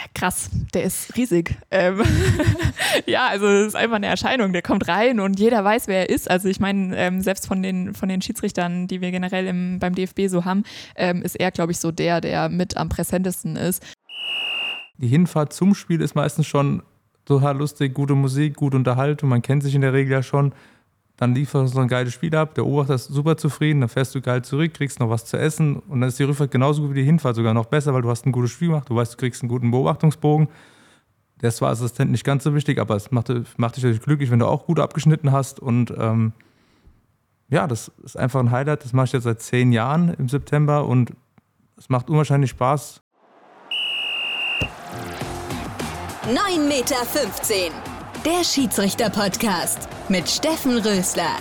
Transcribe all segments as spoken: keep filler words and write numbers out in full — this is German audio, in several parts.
Krass, der ist riesig. Ähm ja, also es ist einfach eine Erscheinung. Der kommt rein und jeder weiß, wer er ist. Also ich meine, ähm, selbst von den, von den Schiedsrichtern, die wir generell im, beim D F B so haben, ähm, ist er, glaube ich, so der, der mit am präsentesten ist. Die Hinfahrt zum Spiel ist meistens schon total lustig, gute Musik, gute Unterhaltung, man kennt sich in der Regel ja schon. Dann lieferst du so ein geiles Spiel ab, der Beobachter ist super zufrieden, dann fährst du geil zurück, kriegst noch was zu essen und dann ist die Rückfahrt genauso gut wie die Hinfahrt, sogar noch besser, weil du hast ein gutes Spiel gemacht, du weißt, du kriegst einen guten Beobachtungsbogen. Der ist zwar als Assistent nicht ganz so wichtig, aber es macht, macht dich natürlich glücklich, wenn du auch gut abgeschnitten hast und ähm, ja, das ist einfach ein Highlight, das mache ich jetzt seit zehn Jahren im September und es macht unwahrscheinlich Spaß. neun Meter fünfzehn, der Schiedsrichter-Podcast mit Steffen Rösler.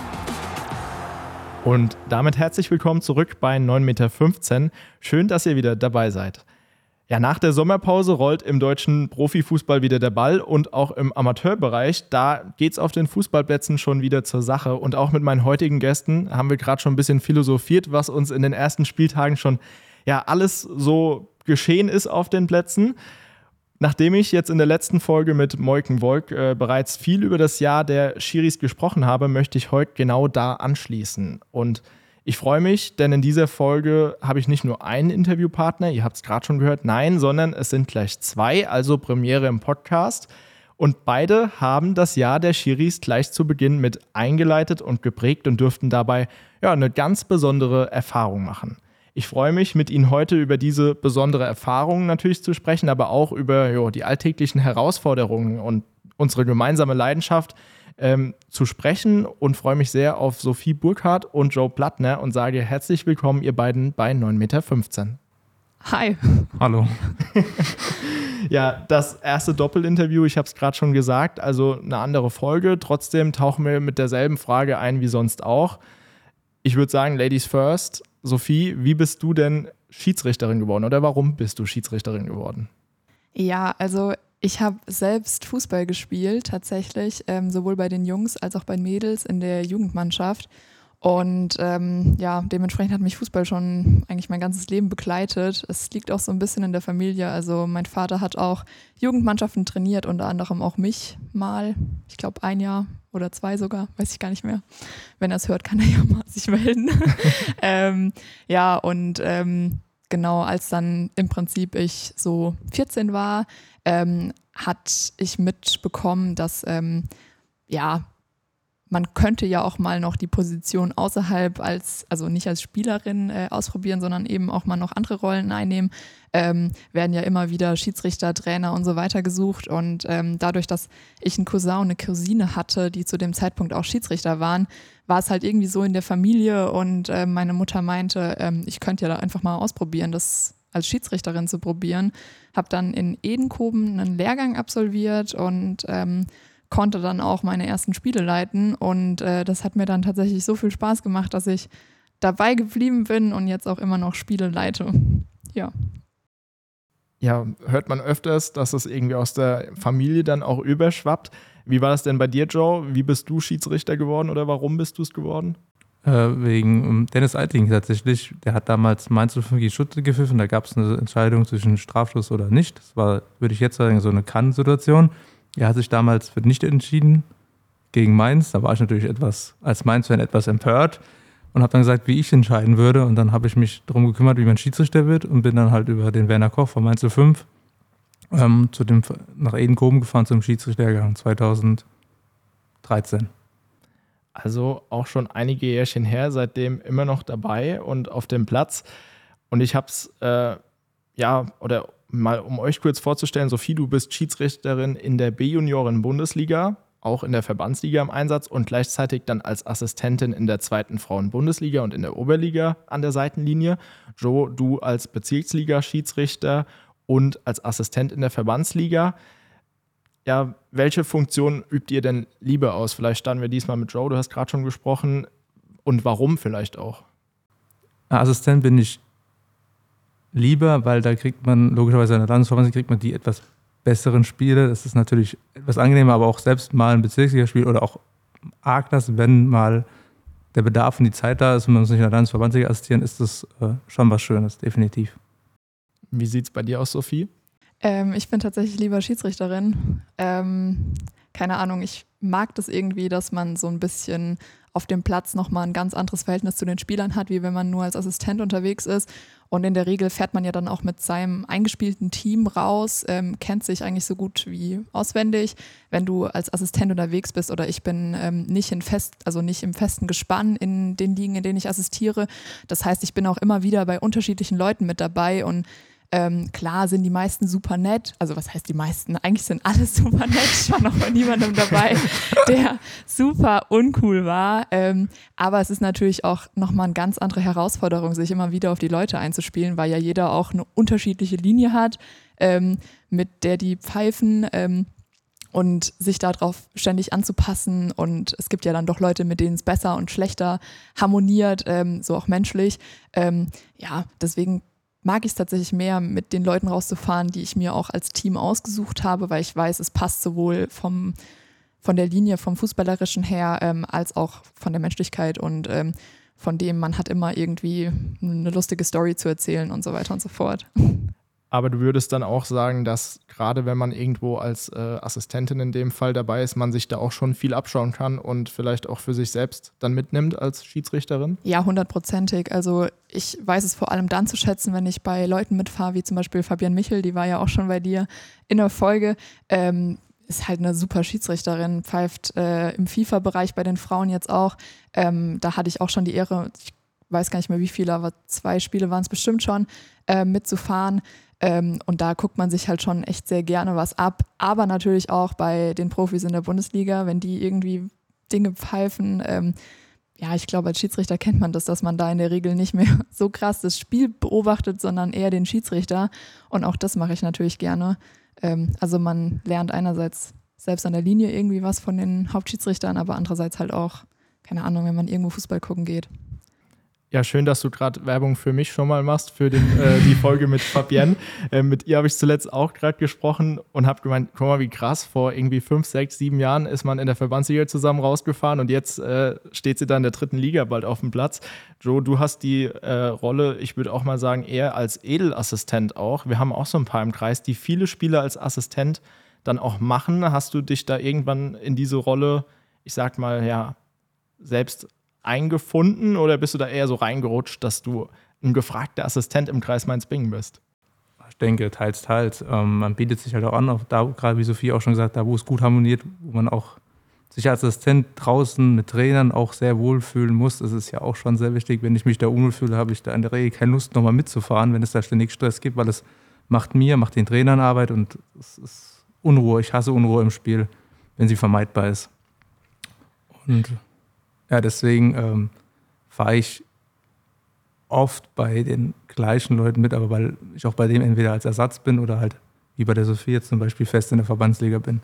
Und damit herzlich willkommen zurück bei neun Meter fünfzehn. Schön, dass ihr wieder dabei seid. Ja, nach der Sommerpause rollt im deutschen Profifußball wieder der Ball und auch im Amateurbereich, da geht's auf den Fußballplätzen schon wieder zur Sache. Und auch mit meinen heutigen Gästen haben wir gerade schon ein bisschen philosophiert, was uns in den ersten Spieltagen schon ja alles so geschehen ist auf den Plätzen. Nachdem ich jetzt in der letzten Folge mit Moiken Wolk äh, bereits viel über das Jahr der Schiris gesprochen habe, möchte ich heute genau da anschließen. Und ich freue mich, denn in dieser Folge habe ich nicht nur einen Interviewpartner, ihr habt es gerade schon gehört, nein, sondern es sind gleich zwei, also Premiere im Podcast. Und beide haben das Jahr der Schiris gleich zu Beginn mit eingeleitet und geprägt und dürften dabei ja, eine ganz besondere Erfahrung machen. Ich freue mich, mit Ihnen heute über diese besondere Erfahrung natürlich zu sprechen, aber auch über jo, die alltäglichen Herausforderungen und unsere gemeinsame Leidenschaft ähm, zu sprechen und freue mich sehr auf Sophie Burkhardt und Joe Plattner und sage herzlich willkommen, ihr beiden bei neun Meter fünfzehn. Hi. Hallo. Ja, das erste Doppelinterview, ich habe es gerade schon gesagt, also eine andere Folge. Trotzdem tauchen wir mit derselben Frage ein wie sonst auch. Ich würde sagen, Ladies first. Sophie, wie bist du denn Schiedsrichterin geworden oder warum bist du Schiedsrichterin geworden? Ja, also ich habe selbst Fußball gespielt, tatsächlich, ähm, sowohl bei den Jungs als auch bei den Mädels in der Jugendmannschaft. Und ähm, ja, dementsprechend hat mich Fußball schon eigentlich mein ganzes Leben begleitet. Es liegt auch so ein bisschen in der Familie. Also mein Vater hat auch Jugendmannschaften trainiert, unter anderem auch mich mal. Ich glaube ein Jahr oder zwei sogar, weiß ich gar nicht mehr. Wenn er es hört, kann er ja mal sich melden. ähm, ja, und ähm, genau, als dann im Prinzip ich so vierzehn war, ähm, hat ich mitbekommen, dass ähm, ja, man könnte ja auch mal noch die Position außerhalb als, also nicht als Spielerin äh, ausprobieren, sondern eben auch mal noch andere Rollen einnehmen. Ähm, werden ja immer wieder Schiedsrichter, Trainer und so weiter gesucht. Und ähm, dadurch, dass ich einen Cousin und eine Cousine hatte, die zu dem Zeitpunkt auch Schiedsrichter waren, war es halt irgendwie so in der Familie. Und äh, meine Mutter meinte, ähm, ich könnte ja da einfach mal ausprobieren, das als Schiedsrichterin zu probieren. Habe dann in Edenkoben einen Lehrgang absolviert und ähm, konnte dann auch meine ersten Spiele leiten und äh, das hat mir dann tatsächlich so viel Spaß gemacht, dass ich dabei geblieben bin und jetzt auch immer noch Spiele leite. Ja. Ja, hört man öfters, dass es irgendwie aus der Familie dann auch überschwappt. Wie war das denn bei dir, Joe? Wie bist du Schiedsrichter geworden oder warum bist du es geworden? Äh, wegen um, Dennis Eiting tatsächlich. Der hat damals Mainz null fünf gegen Stuttgart gepfiffen, da gab es eine Entscheidung zwischen Strafstoß oder nicht. Das war, würde ich jetzt sagen, so eine Kann-Situation. Er hat sich damals für nicht entschieden gegen Mainz. Da war ich natürlich etwas als Mainz-Fan etwas empört und habe dann gesagt, wie ich entscheiden würde. Und dann habe ich mich darum gekümmert, wie man Schiedsrichter wird und bin dann halt über den Werner Koch von Mainz null fünf ähm, zu dem, nach Edenkoben gefahren zum Schiedsrichterlehrgang zweitausenddreizehn. Also auch schon einige Jährchen her, seitdem immer noch dabei und auf dem Platz. Und ich habe es, äh, ja, oder mal um euch kurz vorzustellen, Sophie, du bist Schiedsrichterin in der B-Junioren-Bundesliga, auch in der Verbandsliga im Einsatz und gleichzeitig dann als Assistentin in der zweiten Frauen-Bundesliga und in der Oberliga an der Seitenlinie. Joe, du als Bezirksliga-Schiedsrichter und als Assistent in der Verbandsliga. Ja, welche Funktion übt ihr denn lieber aus? Vielleicht starten wir diesmal mit Joe, du hast gerade schon gesprochen. Und warum vielleicht auch? Assistent bin ich lieber, weil da kriegt man logischerweise in der Landesverband kriegt man die etwas besseren Spiele. Das ist natürlich etwas angenehmer, aber auch selbst mal ein Bezirksligaspiel oder auch A-Klasse, wenn mal der Bedarf und die Zeit da ist und man muss nicht in der Landesverbandsliga assistieren, ist das äh, schon was Schönes, definitiv. Wie sieht es bei dir aus, Sophie? Ähm, ich bin tatsächlich lieber Schiedsrichterin. Ähm, keine Ahnung, ich mag das irgendwie, dass man so ein bisschen auf dem Platz nochmal ein ganz anderes Verhältnis zu den Spielern hat, wie wenn man nur als Assistent unterwegs ist. Und in der Regel fährt man ja dann auch mit seinem eingespielten Team raus, ähm, kennt sich eigentlich so gut wie auswendig. Wenn du als Assistent unterwegs bist oder ich bin ähm, nicht in fest, also nicht im festen Gespann in den Ligen, in denen ich assistiere. Das heißt, ich bin auch immer wieder bei unterschiedlichen Leuten mit dabei und Ähm, klar sind die meisten super nett, also was heißt die meisten? Eigentlich sind alle super nett, ich war noch bei niemandem dabei, der super uncool war, ähm, aber es ist natürlich auch nochmal eine ganz andere Herausforderung, sich immer wieder auf die Leute einzuspielen, weil ja jeder auch eine unterschiedliche Linie hat, ähm, mit der die pfeifen ähm, und sich darauf ständig anzupassen und es gibt ja dann doch Leute, mit denen es besser und schlechter harmoniert, ähm, so auch menschlich, ähm, ja, deswegen mag ich es tatsächlich mehr, mit den Leuten rauszufahren, die ich mir auch als Team ausgesucht habe, weil ich weiß, es passt sowohl vom, von der Linie, vom Fußballerischen her, ähm, als auch von der Menschlichkeit und ähm, von dem, man hat immer irgendwie eine lustige Story zu erzählen und so weiter und so fort. Aber du würdest dann auch sagen, dass gerade wenn man irgendwo als äh, Assistentin in dem Fall dabei ist, man sich da auch schon viel abschauen kann und vielleicht auch für sich selbst dann mitnimmt als Schiedsrichterin? Ja, hundertprozentig. Also ich weiß es vor allem dann zu schätzen, wenn ich bei Leuten mitfahre, wie zum Beispiel Fabian Michel, die war ja auch schon bei dir in der Folge, ähm, ist halt eine super Schiedsrichterin, pfeift äh, im FIFA-Bereich bei den Frauen jetzt auch. Ähm, da hatte ich auch schon die Ehre, ich weiß gar nicht mehr wie viele, aber zwei Spiele waren es bestimmt schon, äh, mitzufahren. Ähm, und da guckt man sich halt schon echt sehr gerne was ab. Aber natürlich auch bei den Profis in der Bundesliga, wenn die irgendwie Dinge pfeifen. Ähm, ja, ich glaube, als Schiedsrichter kennt man das, dass man da in der Regel nicht mehr so krass das Spiel beobachtet, sondern eher den Schiedsrichter. Und auch das mache ich natürlich gerne. Ähm, also man lernt einerseits selbst an der Linie irgendwie was von den Hauptschiedsrichtern, aber andererseits halt auch, keine Ahnung, wenn man irgendwo Fußball gucken geht. Ja, schön, dass du gerade Werbung für mich schon mal machst, für den, äh, die Folge mit Fabienne. Äh, mit ihr habe ich zuletzt auch gerade gesprochen und habe gemeint, guck mal, wie krass, vor irgendwie fünf, sechs, sieben Jahren ist man in der Verbandsliga zusammen rausgefahren und jetzt äh, steht sie da in der dritten Liga bald auf dem Platz. Joe, du hast die äh, Rolle, ich würde auch mal sagen, eher als Edelassistent auch. Wir haben auch so ein paar im Kreis, die viele Spiele als Assistent dann auch machen. Hast du dich da irgendwann in diese Rolle, ich sag mal, ja, selbst eingefunden oder bist du da eher so reingerutscht, dass du ein gefragter Assistent im Kreis Mainz-Bingen bist? Ich denke, teils, teils. Ähm, man bietet sich halt auch an, auch da, gerade wie Sophie auch schon gesagt hat, da wo es gut harmoniert, wo man auch sich als Assistent draußen mit Trainern auch sehr wohlfühlen muss. Das ist ja auch schon sehr wichtig. Wenn ich mich da unwohl fühle, habe ich da in der Regel keine Lust, nochmal mitzufahren, wenn es da ständig Stress gibt, weil es macht mir, macht den Trainern Arbeit und es ist Unruhe. Ich hasse Unruhe im Spiel, wenn sie vermeidbar ist. Und ja, deswegen ähm, fahre ich oft bei den gleichen Leuten mit, aber weil ich auch bei dem entweder als Ersatz bin oder halt wie bei der Sophie jetzt zum Beispiel fest in der Verbandsliga bin.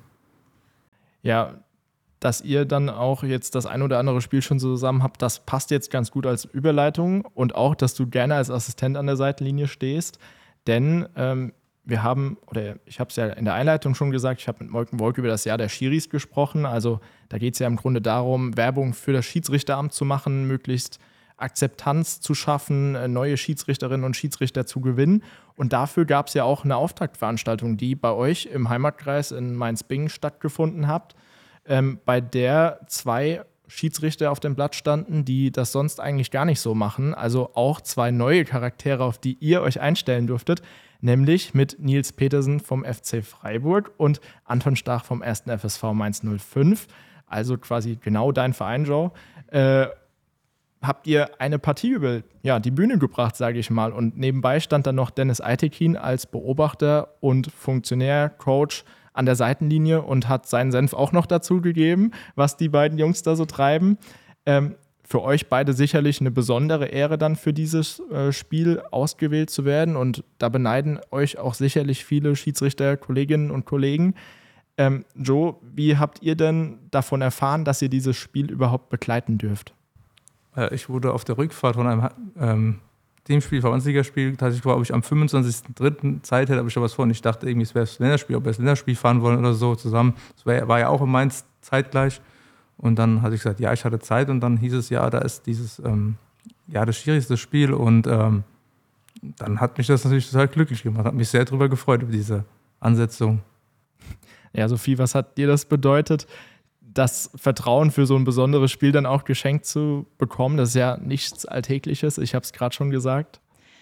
Ja, dass ihr dann auch jetzt das ein oder andere Spiel schon zusammen habt, das passt jetzt ganz gut als Überleitung und auch, dass du gerne als Assistent an der Seitenlinie stehst, denn ähm, wir haben, oder ich habe es ja in der Einleitung schon gesagt, ich habe mit Molken Wolk über das Jahr der Schiris gesprochen. Also da geht es ja im Grunde darum, Werbung für das Schiedsrichteramt zu machen, möglichst Akzeptanz zu schaffen, neue Schiedsrichterinnen und Schiedsrichter zu gewinnen. Und dafür gab es ja auch eine Auftaktveranstaltung, die bei euch im Heimatkreis in Mainz-Bingen stattgefunden hat, ähm, bei der zwei Schiedsrichter auf dem Blatt standen, die das sonst eigentlich gar nicht so machen. Also auch zwei neue Charaktere, auf die ihr euch einstellen durftet. Nämlich mit Nils Petersen vom F C Freiburg und Anton Stach vom ersten F S V Mainz null fünf. Also quasi genau dein Verein, Joe. Äh, habt ihr eine Partie über ja, die Bühne gebracht, sage ich mal. Und nebenbei stand dann noch Dennis Eitekin als Beobachter und Funktionär, Coach an der Seitenlinie und hat seinen Senf auch noch dazu gegeben, was die beiden Jungs da so treiben. Ähm, für euch beide sicherlich eine besondere Ehre dann für dieses äh, Spiel ausgewählt zu werden und da beneiden euch auch sicherlich viele Schiedsrichter, Kolleginnen und Kollegen. Ähm, Joe, wie habt ihr denn davon erfahren, dass ihr dieses Spiel überhaupt begleiten dürft? Äh, ich wurde auf der Rückfahrt von einem ähm, Teamspiel, Verbandsligaspiel, tatsächlich glaube ich am fünfundzwanzigsten dritten Zeit hätte, habe ich da was vor und ich dachte irgendwie, es wäre das Länderspiel, ob wir das Länderspiel fahren wollen oder so zusammen. Das war, war ja auch in Mainz zeitgleich. Und dann hatte ich gesagt, ja, ich hatte Zeit und dann hieß es, ja, da ist dieses, ähm, ja, das schwierigste Spiel und ähm, dann hat mich das natürlich total glücklich gemacht, hat mich sehr darüber gefreut, über diese Ansetzung. Ja, Sophie, was hat dir das bedeutet, das Vertrauen für so ein besonderes Spiel dann auch geschenkt zu bekommen? Das ist ja nichts Alltägliches, ich habe es gerade schon gesagt.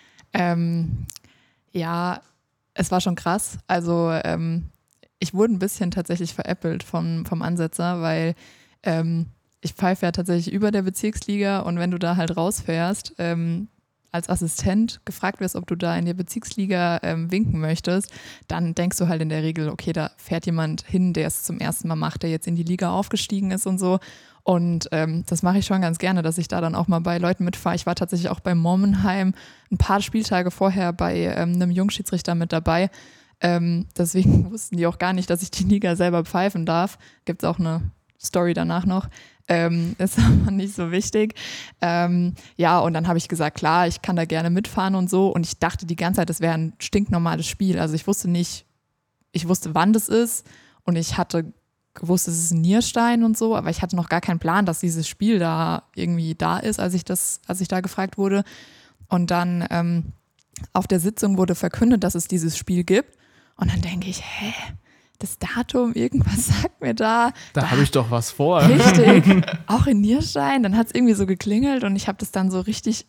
Ähm, ja, es war schon krass. Also ähm, ich wurde ein bisschen tatsächlich veräppelt vom, vom Ansetzer, weil ähm, ich pfeife ja tatsächlich über der Bezirksliga und wenn du da halt rausfährst, ähm, als Assistent gefragt wirst, ob du da in der Bezirksliga ähm, winken möchtest, dann denkst du halt in der Regel, okay, da fährt jemand hin, der es zum ersten Mal macht, der jetzt in die Liga aufgestiegen ist und so. Und ähm, das mache ich schon ganz gerne, dass ich da dann auch mal bei Leuten mitfahre. Ich war tatsächlich auch bei Mommenheim ein paar Spieltage vorher bei ähm, einem Jungschiedsrichter mit dabei. Ähm, deswegen wussten die auch gar nicht, dass ich die Liga selber pfeifen darf. Gibt es auch eine Story danach noch. Ähm, ist aber nicht so wichtig. Ähm, ja, und dann habe ich gesagt, klar, ich kann da gerne mitfahren und so. Und ich dachte die ganze Zeit, das wäre ein stinknormales Spiel. Also ich wusste nicht, ich wusste, wann das ist. Und ich hatte gewusst, es ist ein Nierstein und so. Aber ich hatte noch gar keinen Plan, dass dieses Spiel da irgendwie da ist, als ich das, als ich da gefragt wurde. Und dann ähm, auf der Sitzung wurde verkündet, dass es dieses Spiel gibt. Und dann denke ich, hä? Das Datum, irgendwas sagt mir da. Da, da habe ich doch was vor. Richtig, auch in Nierstein. Dann hat es irgendwie so geklingelt und ich habe das dann so richtig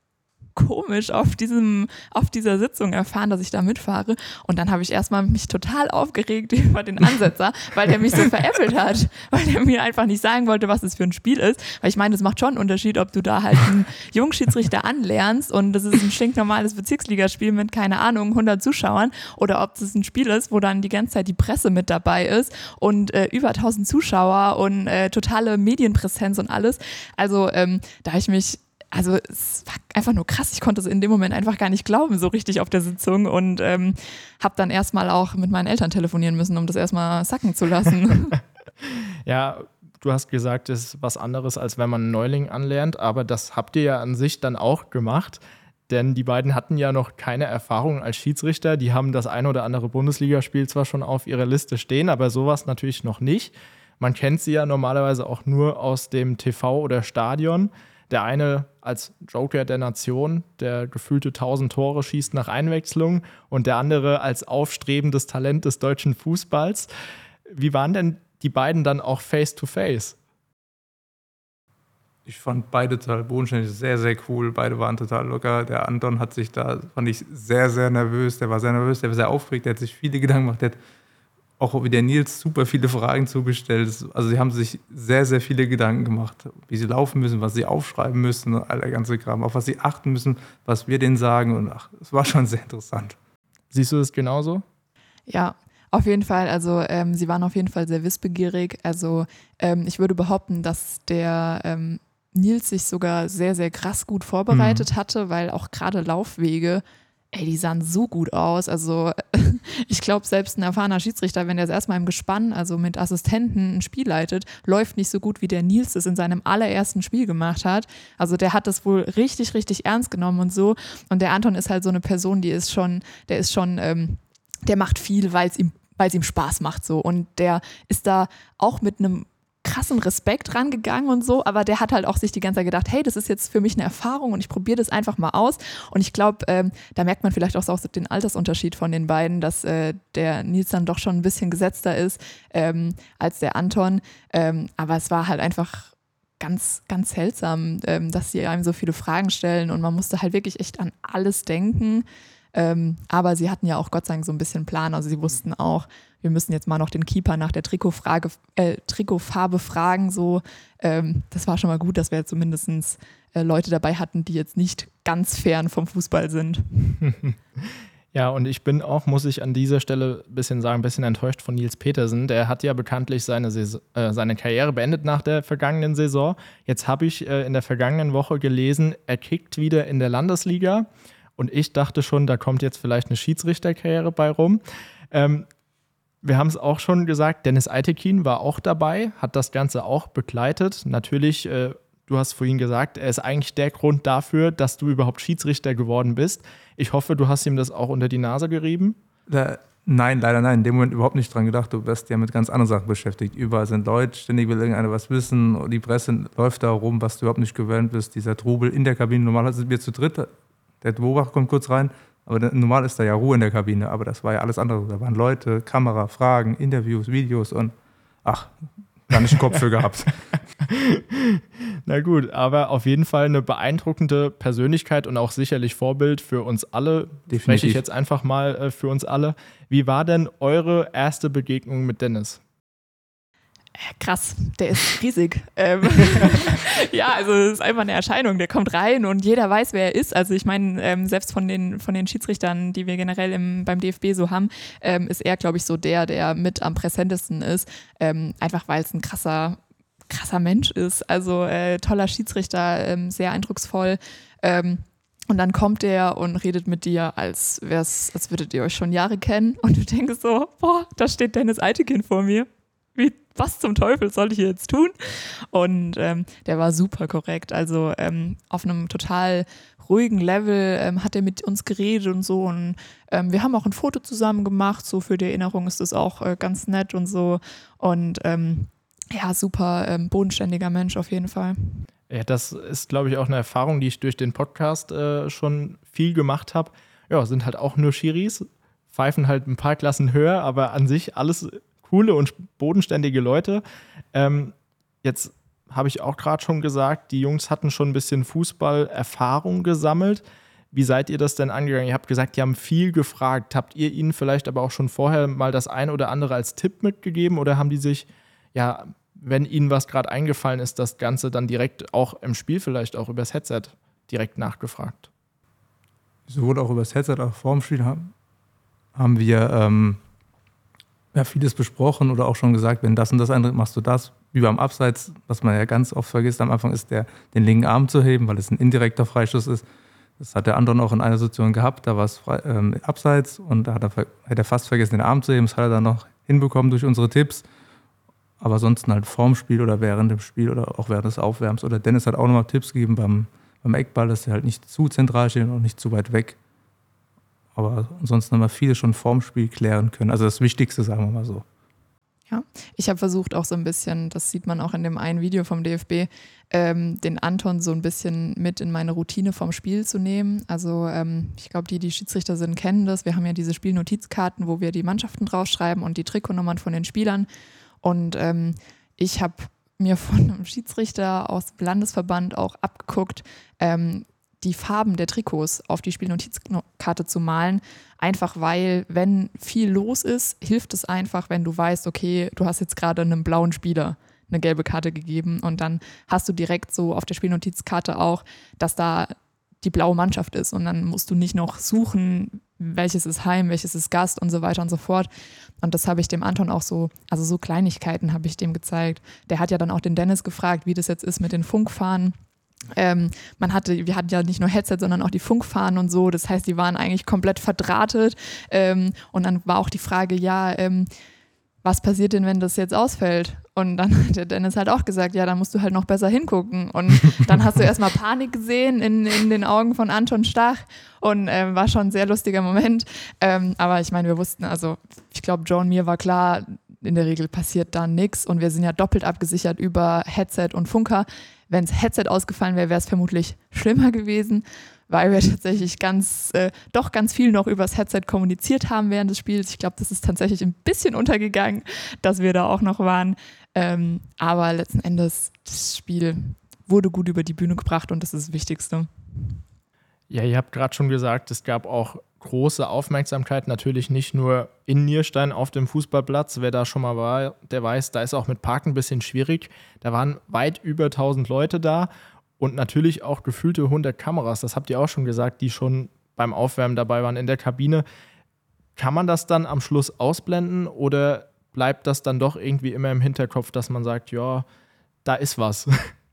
komisch auf diesem, auf dieser Sitzung erfahren, dass ich da mitfahre. Und dann habe ich erstmal mich total aufgeregt über den Ansetzer, weil der mich so veräppelt hat, weil der mir einfach nicht sagen wollte, was es für ein Spiel ist. Weil ich meine, es macht schon einen Unterschied, ob du da halt einen Jungschiedsrichter anlernst und das ist ein stinknormales Bezirksligaspiel mit, keine Ahnung, hundert Zuschauern oder ob es ein Spiel ist, wo dann die ganze Zeit die Presse mit dabei ist und äh, über tausend Zuschauer und äh, totale Medienpräsenz und alles. Also ähm, da habe ich mich Also es war einfach nur krass, ich konnte es in dem Moment einfach gar nicht glauben, so richtig auf der Sitzung und ähm, habe dann erstmal auch mit meinen Eltern telefonieren müssen, um das erstmal sacken zu lassen. Ja, du hast gesagt, es ist was anderes, als wenn man einen Neuling anlernt, aber das habt ihr ja an sich dann auch gemacht, denn die beiden hatten ja noch keine Erfahrung als Schiedsrichter, die haben das ein oder andere Bundesligaspiel zwar schon auf ihrer Liste stehen, aber sowas natürlich noch nicht. Man kennt sie ja normalerweise auch nur aus dem T V oder Stadion. Der eine als Joker der Nation, der gefühlte tausend Tore schießt nach Einwechslung und der andere als aufstrebendes Talent des deutschen Fußballs. Wie waren denn die beiden dann auch face-to-face? Ich fand beide total bodenständig, sehr, sehr cool. Beide waren total locker. Der Anton hat sich da, fand ich, sehr, sehr nervös. Der war sehr nervös, der war sehr aufgeregt, der hat sich viele Gedanken gemacht. Der hat auch wie der Nils super viele Fragen zugestellt. Also sie haben sich sehr, sehr viele Gedanken gemacht, wie sie laufen müssen, was sie aufschreiben müssen und all der ganze Kram, auf was sie achten müssen, was wir denen sagen. Und ach, es war schon sehr interessant. Siehst du das genauso? Ja, auf jeden Fall. Also ähm, sie waren auf jeden Fall sehr wissbegierig. Also ähm, ich würde behaupten, dass der ähm, Nils sich sogar sehr, sehr krass gut vorbereitet mhm. hatte, weil auch gerade Laufwege, ey, die sahen so gut aus. Also ich glaube, selbst ein erfahrener Schiedsrichter, wenn der das erstmal im Gespann, also mit Assistenten ein Spiel leitet, läuft nicht so gut, wie der Nils das in seinem allerersten Spiel gemacht hat. Also der hat das wohl richtig, richtig ernst genommen und so. Und der Anton ist halt so eine Person, die ist schon, der ist schon, ähm, der macht viel, weil es ihm, weil es ihm Spaß macht so. Und der ist da auch mit einem krassen Respekt rangegangen und so, aber der hat halt auch sich die ganze Zeit gedacht, hey, das ist jetzt für mich eine Erfahrung und ich probiere das einfach mal aus. Und ich glaube, ähm, da merkt man vielleicht auch so den Altersunterschied von den beiden, dass äh, der Nils dann doch schon ein bisschen gesetzter ist ähm, als der Anton. Ähm, aber es war halt einfach ganz, ganz seltsam, ähm, dass sie einem so viele Fragen stellen und man musste halt wirklich echt an alles denken. Ähm, aber sie hatten ja auch Gott sei Dank so ein bisschen Plan, also sie wussten auch, wir müssen jetzt mal noch den Keeper nach der Trikotfrage, äh, Trikotfarbe fragen, so. Ähm, das war schon mal gut, dass wir zumindest äh, Leute dabei hatten, die jetzt nicht ganz fern vom Fußball sind. Ja, und ich bin auch, muss ich an dieser Stelle ein bisschen sagen, ein bisschen enttäuscht von Nils Petersen. Der hat ja bekanntlich seine, Saison, äh, seine Karriere beendet nach der vergangenen Saison. Jetzt habe ich äh, in der vergangenen Woche gelesen, er kickt wieder in der Landesliga. Und ich dachte schon, da kommt jetzt vielleicht eine Schiedsrichterkarriere bei rum. Ähm, wir haben es auch schon gesagt, Dennis Eitekin war auch dabei, hat das Ganze auch begleitet. Natürlich, äh, du hast vorhin gesagt, er ist eigentlich der Grund dafür, dass du überhaupt Schiedsrichter geworden bist. Ich hoffe, du hast ihm das auch unter die Nase gerieben. Da, nein, leider nein. In dem Moment überhaupt nicht dran gedacht. Du wirst ja mit ganz anderen Sachen beschäftigt. Überall sind Leute, ständig will irgendeiner was wissen. Die Presse läuft da rum, was du überhaupt nicht gewöhnt bist. Dieser Trubel in der Kabine. Normalerweise sind wir zu dritt. Der Beobachter kommt kurz rein, Aber normal ist da ja Ruhe in der Kabine, aber das war ja alles andere. Da waren Leute, Kamera, Fragen, Interviews, Videos und ach, gar nicht den Kopf für gehabt. Na gut, aber auf jeden Fall eine beeindruckende Persönlichkeit und auch sicherlich Vorbild für uns alle. Definitiv. Spreche ich jetzt einfach mal äh, für uns alle. Wie war denn eure erste Begegnung mit Dennis? Krass, der ist riesig. ähm, ja, also es ist einfach eine Erscheinung. Der kommt rein und jeder weiß, wer er ist. Also ich meine, ähm, selbst von den, von den Schiedsrichtern, die wir generell im, beim D F B so haben, ähm, ist er, glaube ich, so der, der mit am präsentesten ist. Ähm, einfach weil es ein krasser, krasser Mensch ist. Also äh, toller Schiedsrichter, ähm, sehr eindrucksvoll. Ähm, und dann kommt der und redet mit dir, als wär's, als würdet ihr euch schon Jahre kennen. Und du denkst so, boah, da steht Dennis Eitekin vor mir. Wie, was zum Teufel soll ich hier jetzt tun? Und ähm, der war super korrekt. Also ähm, auf einem total ruhigen Level ähm, hat er mit uns geredet und so. Und ähm, wir haben auch ein Foto zusammen gemacht. So für die Erinnerung ist das auch äh, ganz nett und so. Und ähm, ja, super ähm, bodenständiger Mensch auf jeden Fall. Ja, das ist, glaube ich, auch eine Erfahrung, die ich durch den Podcast äh, schon viel gemacht habe. Ja, sind halt auch nur Schiris, pfeifen halt ein paar Klassen höher, aber an sich alles coole und bodenständige Leute. Ähm, jetzt habe ich auch gerade schon gesagt, die Jungs hatten schon ein bisschen Fußballerfahrung gesammelt. Wie seid ihr das denn angegangen? Ihr habt gesagt, die haben viel gefragt. Habt ihr ihnen vielleicht aber auch schon vorher mal das ein oder andere als Tipp mitgegeben oder haben die sich, ja, wenn ihnen was gerade eingefallen ist, das Ganze dann direkt auch im Spiel vielleicht auch übers Headset direkt nachgefragt? Sowohl auch übers Headset, auch vor dem Spiel haben, haben wir ähm ja, vieles besprochen oder auch schon gesagt, wenn das und das eintritt, machst du das. Wie beim Abseits, was man ja ganz oft vergisst am Anfang, ist der, den linken Arm zu heben, weil es ein indirekter Freistoß ist. Das hat der Anton auch in einer Situation gehabt, da war es frei, ähm, Abseits und da hat er, hat er fast vergessen, den Arm zu heben. Das hat er dann noch hinbekommen durch unsere Tipps. Aber sonst halt vorm Spiel oder während dem Spiel oder auch während des Aufwärms. Oder Dennis hat auch nochmal Tipps gegeben beim, beim Eckball, dass der halt nicht zu zentral steht und nicht zu weit weg. Aber ansonsten haben wir viele schon vorm Spiel klären können. Also das Wichtigste, sagen wir mal so. Ja, ich habe versucht auch so ein bisschen, das sieht man auch in dem einen Video vom D F B, ähm, den Anton so ein bisschen mit in meine Routine vom Spiel zu nehmen. Also ähm, ich glaube, die, die Schiedsrichter sind, kennen das. Wir haben ja diese Spielnotizkarten, wo wir die Mannschaften draufschreiben und die Trikotnummern von den Spielern. Und ähm, ich habe mir von einem Schiedsrichter aus dem Landesverband auch abgeguckt, ähm, die Farben der Trikots auf die Spielnotizkarte zu malen, einfach weil, wenn viel los ist, hilft es einfach, wenn du weißt, okay, du hast jetzt gerade einem blauen Spieler eine gelbe Karte gegeben und dann hast du direkt so auf der Spielnotizkarte auch, dass da die blaue Mannschaft ist und dann musst du nicht noch suchen, welches ist Heim, welches ist Gast und so weiter und so fort. Und das habe ich dem Anton auch so, also so Kleinigkeiten habe ich dem gezeigt. Der hat ja dann auch den Dennis gefragt, wie das jetzt ist mit den Funkfahnen. Ähm, man hatte, wir hatten ja nicht nur Headset, sondern auch die Funkfahnen und so. Das heißt, die waren eigentlich komplett verdrahtet. Ähm, und dann war auch die Frage, ja, ähm, was passiert denn, wenn das jetzt ausfällt? Und dann hat der Dennis halt auch gesagt, ja, dann musst du halt noch besser hingucken. Und dann hast du erstmal Panik gesehen in, in den Augen von Anton Stach und ähm, war schon ein sehr lustiger Moment. Ähm, aber ich meine, wir wussten, also ich glaube, Joe und mir war klar, in der Regel passiert da nichts und wir sind ja doppelt abgesichert über Headset und Funker. Wenn das Headset ausgefallen wäre, wäre es vermutlich schlimmer gewesen, weil wir tatsächlich ganz, äh, doch ganz viel noch übers Headset kommuniziert haben während des Spiels. Ich glaube, das ist tatsächlich ein bisschen untergegangen, dass wir da auch noch waren. Ähm, aber letzten Endes, das Spiel wurde gut über die Bühne gebracht und das ist das Wichtigste. Ja, ihr habt gerade schon gesagt, es gab auch große Aufmerksamkeit, natürlich nicht nur in Nierstein auf dem Fußballplatz. Wer da schon mal war, der weiß, da ist auch mit Parken ein bisschen schwierig. Da waren weit über tausend Leute da und natürlich auch gefühlte hundert Kameras. Das habt ihr auch schon gesagt, die schon beim Aufwärmen dabei waren in der Kabine. Kann man das dann am Schluss ausblenden oder bleibt das dann doch irgendwie immer im Hinterkopf, dass man sagt, ja, da ist was?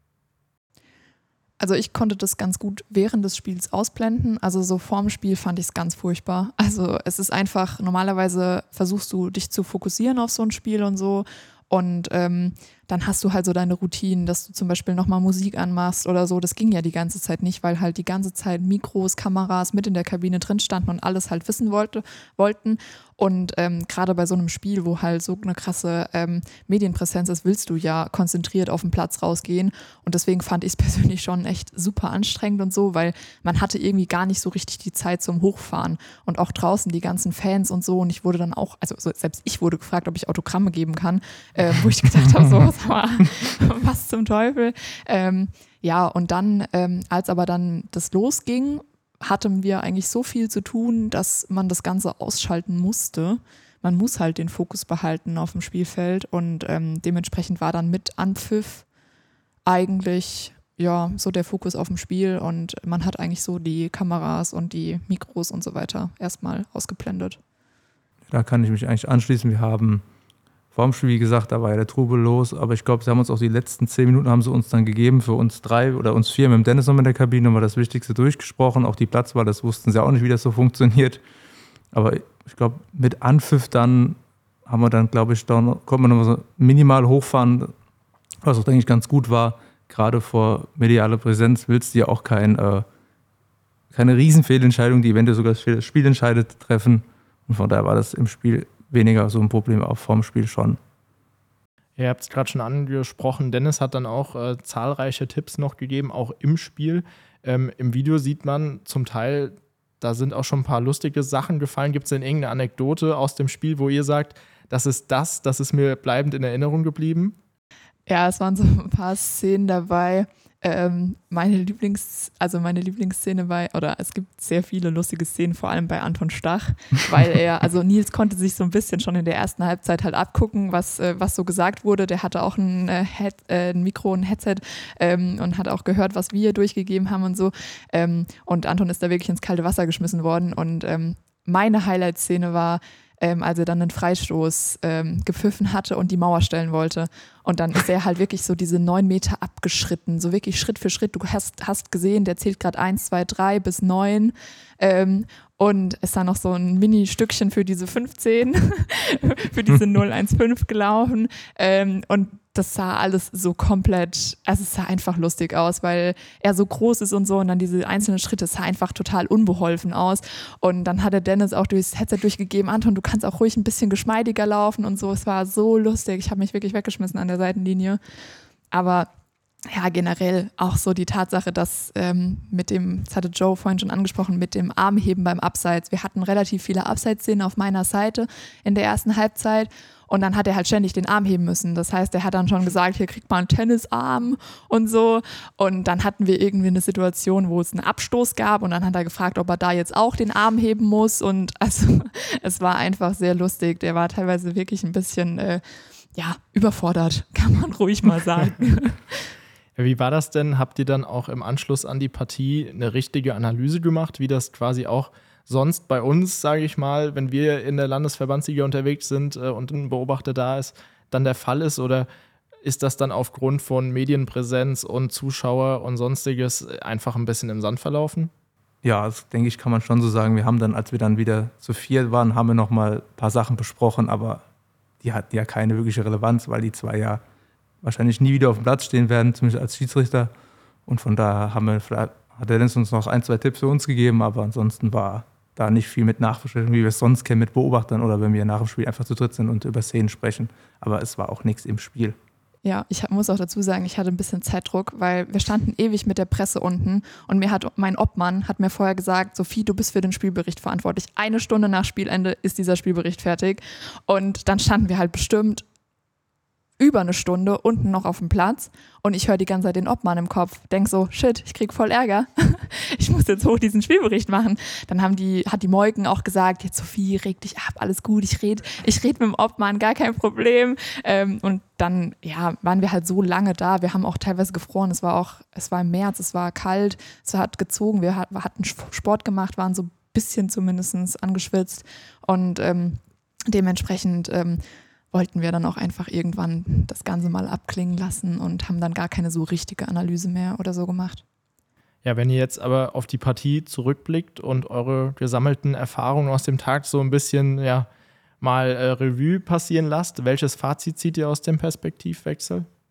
Also ich konnte das ganz gut während des Spiels ausblenden. Also so vorm Spiel fand ich es ganz furchtbar. Also es ist einfach, normalerweise versuchst du dich zu fokussieren auf so ein Spiel und so. Und ähm, dann hast du halt so deine Routinen, dass du zum Beispiel nochmal Musik anmachst oder so. Das ging ja die ganze Zeit nicht, weil halt die ganze Zeit Mikros, Kameras mit in der Kabine drin standen und alles halt wissen wollte, wollten. Und ähm, gerade bei so einem Spiel, wo halt so eine krasse ähm, Medienpräsenz ist, willst du ja konzentriert auf den Platz rausgehen. Und deswegen fand ich es persönlich schon echt super anstrengend und so, weil man hatte irgendwie gar nicht so richtig die Zeit zum Hochfahren. Und auch draußen die ganzen Fans und so. Und ich wurde dann auch, also selbst ich wurde gefragt, ob ich Autogramme geben kann, äh, wo ich gedacht habe, so, sag mal, was zum Teufel. Ähm, ja, und dann, ähm, als aber dann das losging, hatten wir eigentlich so viel zu tun, dass man das Ganze ausschalten musste. Man muss halt den Fokus behalten auf dem Spielfeld und ähm, dementsprechend war dann mit Anpfiff eigentlich ja so der Fokus auf dem Spiel und man hat eigentlich so die Kameras und die Mikros und so weiter erstmal ausgeblendet. Da kann ich mich eigentlich anschließen. Wir haben vor dem Spiel, wie gesagt, da war ja der Trubel los, aber ich glaube, sie haben uns auch die letzten zehn Minuten haben sie uns dann gegeben, für uns drei oder uns vier mit dem Dennis noch in der Kabine, haben wir das Wichtigste durchgesprochen, auch die Platzwahl, das wussten sie auch nicht, wie das so funktioniert, aber ich glaube, mit Anpfiff dann haben wir dann, glaube ich, da konnte man noch so minimal hochfahren, was auch, denke ich, ganz gut war, gerade vor medialer Präsenz willst du ja auch kein, äh, keine Riesenfehlentscheidung, die eventuell sogar das Spiel entscheidet, treffen und von daher war das im Spiel weniger so ein Problem, auch vorm Spiel schon. Ihr habt es gerade schon angesprochen, Dennis hat dann auch äh, zahlreiche Tipps noch gegeben, auch im Spiel. Ähm, im Video sieht man zum Teil, da sind auch schon ein paar lustige Sachen gefallen. Gibt es denn irgendeine Anekdote aus dem Spiel, wo ihr sagt, das ist das, das ist mir bleibend in Erinnerung geblieben? Ja, es waren so ein paar Szenen dabei. Ähm, meine Lieblings, also meine Lieblingsszene bei, oder es gibt sehr viele lustige Szenen, vor allem bei Anton Stach, weil er, also Nils konnte sich so ein bisschen schon in der ersten Halbzeit halt abgucken, was, äh, was so gesagt wurde. Der hatte auch ein, äh, Head, äh, ein Mikro, ein Headset ähm, und hat auch gehört, was wir durchgegeben haben und so. Ähm, und Anton ist da wirklich ins kalte Wasser geschmissen worden und ähm, meine Highlight-Szene war, Ähm, als er dann einen Freistoß ähm, gepfiffen hatte und die Mauer stellen wollte. Und dann ist er halt wirklich so diese neun Meter abgeschritten, so wirklich Schritt für Schritt. Du hast, hast gesehen, der zählt gerade eins, zwei, drei bis neun. Ähm, und ist dann noch so ein Mini-Stückchen für diese fünfzehn, für diese null eins fünf gelaufen. Ähm, und das sah alles so komplett, also es sah einfach lustig aus, weil er so groß ist und so und dann diese einzelnen Schritte, es sah einfach total unbeholfen aus. Und dann hat der Dennis auch durchs Headset durchgegeben, Anton, du kannst auch ruhig ein bisschen geschmeidiger laufen und so. Es war so lustig, ich habe mich wirklich weggeschmissen an der Seitenlinie. Aber ja, generell auch so die Tatsache, dass ähm, mit dem, das hatte Joe vorhin schon angesprochen, mit dem Armheben beim Abseits. Wir hatten relativ viele Abseitsszenen auf meiner Seite in der ersten Halbzeit und dann hat er halt ständig den Arm heben müssen. Das heißt, er hat dann schon gesagt, hier kriegt man einen Tennisarm und so. Und dann hatten wir irgendwie eine Situation, wo es einen Abstoß gab und dann hat er gefragt, ob er da jetzt auch den Arm heben muss. Und also es war einfach sehr lustig. Der war teilweise wirklich ein bisschen äh, ja, überfordert, kann man ruhig mal sagen. Wie war das denn? Habt ihr dann auch im Anschluss an die Partie eine richtige Analyse gemacht, wie das quasi auch sonst bei uns, sage ich mal, wenn wir in der Landesverbandsliga unterwegs sind äh, und ein Beobachter da ist, dann der Fall ist? Oder ist das dann aufgrund von Medienpräsenz und Zuschauer und Sonstiges einfach ein bisschen im Sand verlaufen? Ja, das denke ich, kann man schon so sagen. Wir haben dann, als wir dann wieder zu viert waren, haben wir noch mal ein paar Sachen besprochen, aber die hatten ja keine wirkliche Relevanz, weil die zwei ja wahrscheinlich nie wieder auf dem Platz stehen werden, zumindest als Schiedsrichter. Und von daher haben wir, hat der Dennis uns noch ein, zwei Tipps für uns gegeben, aber ansonsten war da nicht viel mit Nachbesprechung, wie wir es sonst kennen, mit Beobachtern oder wenn wir nach dem Spiel einfach zu dritt sind und über Szenen sprechen. Aber es war auch nichts im Spiel. Ja, ich muss auch dazu sagen, ich hatte ein bisschen Zeitdruck, weil wir standen ewig mit der Presse unten und mir hat mein Obmann hat mir vorher gesagt, Sophie, du bist für den Spielbericht verantwortlich. Eine Stunde nach Spielende ist dieser Spielbericht fertig. Und dann standen wir halt bestimmt über eine Stunde unten noch auf dem Platz und ich höre die ganze Zeit den Obmann im Kopf, denk so, shit, ich krieg voll Ärger, ich muss jetzt hoch diesen Spielbericht machen. Dann haben die, hat die Moiken auch gesagt, jetzt Sophie, reg dich ab, alles gut, ich red, ich red mit dem Obmann, gar kein Problem. Ähm, und dann, ja, waren wir halt so lange da, wir haben auch teilweise gefroren, es war auch, es war im März, es war kalt, es hat gezogen, wir hatten Sport gemacht, waren so ein bisschen zumindest angeschwitzt und ähm, dementsprechend ähm, wollten wir dann auch einfach irgendwann das Ganze mal abklingen lassen und haben dann gar keine so richtige Analyse mehr oder so gemacht. Ja, wenn ihr jetzt aber auf die Partie zurückblickt und eure gesammelten Erfahrungen aus dem Tag so ein bisschen ja, mal äh, Revue passieren lasst, welches Fazit zieht ihr aus dem Perspektivwechsel?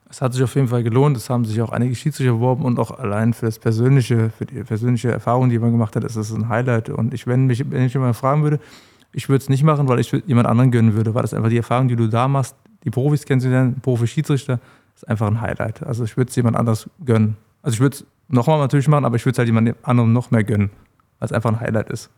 Es hat sich auf jeden Fall gelohnt. Es haben sich auch einige Schiedsrichter beworben und auch allein für das persönliche, für die persönliche Erfahrung, die man gemacht hat, ist es ein Highlight. Und ich, wenn mich, wenn ich jemanden fragen würde, ich würde es nicht machen, weil ich jemand anderen gönnen würde, weil das einfach die Erfahrung, die du da machst, die Profis kennenzulernen, Profi-Schiedsrichter, ist einfach ein Highlight. Also ich würde es jemand anders gönnen. Also ich würde es nochmal natürlich machen, aber ich würde es halt jemand anderem noch mehr gönnen, weil es einfach ein Highlight ist.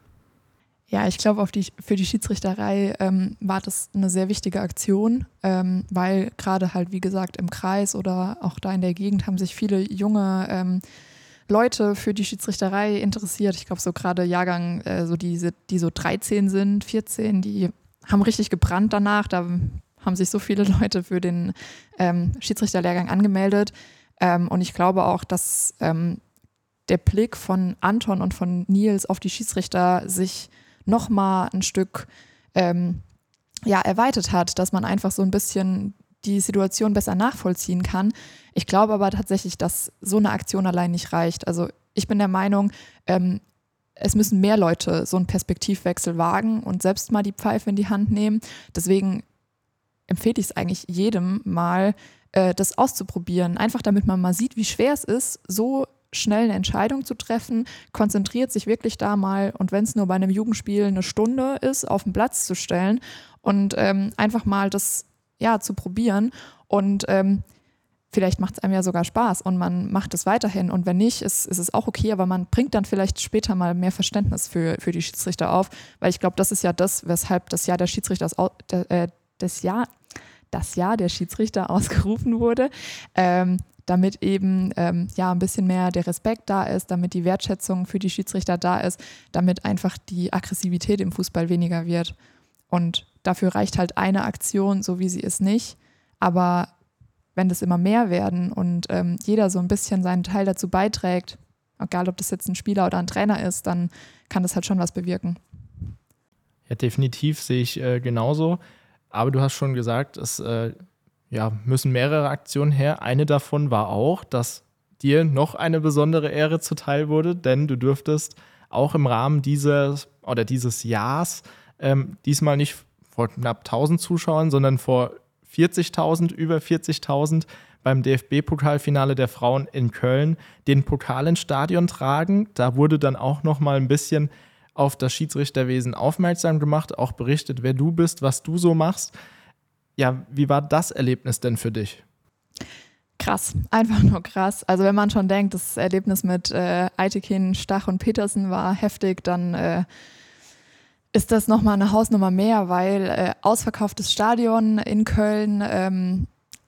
Ja, ich glaube, auf die, für die Schiedsrichterei ähm, war das eine sehr wichtige Aktion, ähm, weil gerade halt, wie gesagt, im Kreis oder auch da in der Gegend haben sich viele junge ähm, Leute für die Schiedsrichterei interessiert. Ich glaube, so gerade Jahrgang, äh, so diese, die so dreizehn sind, vierzehn, die haben richtig gebrannt danach. Da haben sich so viele Leute für den ähm, Schiedsrichterlehrgang angemeldet. Ähm, und ich glaube auch, dass ähm, der Blick von Anton und von Nils auf die Schiedsrichter sich noch mal ein Stück ähm, ja, erweitert hat, dass man einfach so ein bisschen die Situation besser nachvollziehen kann. Ich glaube aber tatsächlich, dass so eine Aktion allein nicht reicht. Also ich bin der Meinung, ähm, es müssen mehr Leute so einen Perspektivwechsel wagen und selbst mal die Pfeife in die Hand nehmen. Deswegen empfehle ich es eigentlich jedem mal, äh, das auszuprobieren. Einfach damit man mal sieht, wie schwer es ist, so schnell eine Entscheidung zu treffen, konzentriert sich wirklich da mal und wenn es nur bei einem Jugendspiel eine Stunde ist, auf den Platz zu stellen und ähm, einfach mal das ja zu probieren und ähm, vielleicht macht es einem ja sogar Spaß und man macht es weiterhin und wenn nicht, ist, ist es auch okay, aber man bringt dann vielleicht später mal mehr Verständnis für, für die Schiedsrichter auf, weil ich glaube, das ist ja das, weshalb das Jahr der Schiedsrichter das, äh, das Jahr das Jahr der Schiedsrichter ausgerufen wurde, ähm, damit eben ähm, ja ein bisschen mehr der Respekt da ist, damit die Wertschätzung für die Schiedsrichter da ist, damit einfach die Aggressivität im Fußball weniger wird. Und dafür reicht halt eine Aktion, so wie sie ist, nicht. Aber wenn das immer mehr werden und ähm, jeder so ein bisschen seinen Teil dazu beiträgt, egal ob das jetzt ein Spieler oder ein Trainer ist, dann kann das halt schon was bewirken. Ja, definitiv sehe ich äh, genauso. Aber du hast schon gesagt, es äh, ja, müssen mehrere Aktionen her. Eine davon war auch, dass dir noch eine besondere Ehre zuteil wurde, denn du dürftest auch im Rahmen dieses oder dieses Jahres ähm, diesmal nicht vor knapp tausend Zuschauern, sondern vor vierzigtausend, über vierzigtausend beim D F B-Pokalfinale der Frauen in Köln den Pokal ins Stadion tragen. Da wurde dann auch noch mal ein bisschen auf das Schiedsrichterwesen aufmerksam gemacht, auch berichtet, wer du bist, was du so machst. Ja, wie war das Erlebnis denn für dich? Krass, einfach nur krass. Also wenn man schon denkt, das Erlebnis mit äh, Eitekin, Stach und Petersen war heftig, dann äh, ist das nochmal eine Hausnummer mehr, weil äh, ausverkauftes Stadion in Köln, ähm,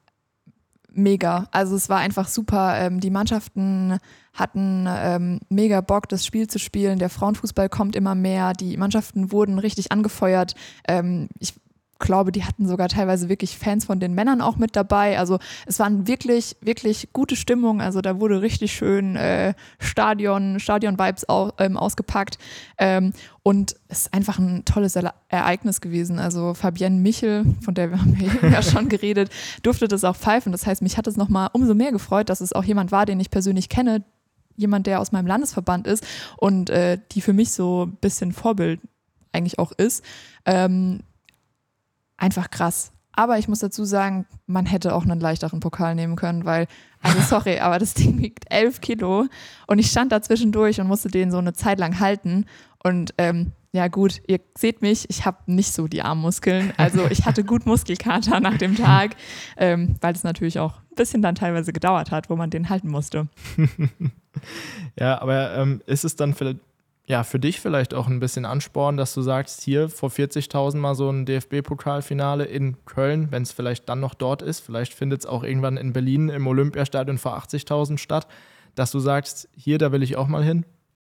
mega. Also es war einfach super. Ähm, die Mannschaften hatten ähm, mega Bock, das Spiel zu spielen. Der Frauenfußball kommt immer mehr. Die Mannschaften wurden richtig angefeuert. Ähm, ich glaube, die hatten sogar teilweise wirklich Fans von den Männern auch mit dabei. Also es waren wirklich, wirklich gute Stimmung. Also da wurde richtig schön äh, Stadion, Stadion-Vibes au, ähm, ausgepackt. Ähm, und es ist einfach ein tolles Ele- Ereignis gewesen. Also Fabienne Michel, von der haben wir eben ja schon geredet, durfte das auch pfeifen. Das heißt, mich hat es nochmal umso mehr gefreut, dass es auch jemand war, den ich persönlich kenne. Jemand, der aus meinem Landesverband ist und äh, die für mich so ein bisschen Vorbild eigentlich auch ist. Ähm, Einfach krass. Aber ich muss dazu sagen, man hätte auch einen leichteren Pokal nehmen können, weil, also sorry, aber das Ding wiegt elf Kilo und ich stand da zwischendurch und musste den so eine Zeit lang halten. Und ähm, ja gut, ihr seht mich, ich habe nicht so die Armmuskeln. Also ich hatte gut Muskelkater nach dem Tag, ähm, weil es natürlich auch ein bisschen dann teilweise gedauert hat, wo man den halten musste. Ja, aber ähm, ist es dann vielleicht ja, für dich vielleicht auch ein bisschen Ansporn, dass du sagst, hier vor vierzigtausend mal so ein D F B-Pokalfinale in Köln, wenn es vielleicht dann noch dort ist, vielleicht findet es auch irgendwann in Berlin im Olympiastadion vor achtzigtausend statt, dass du sagst, hier, da will ich auch mal hin?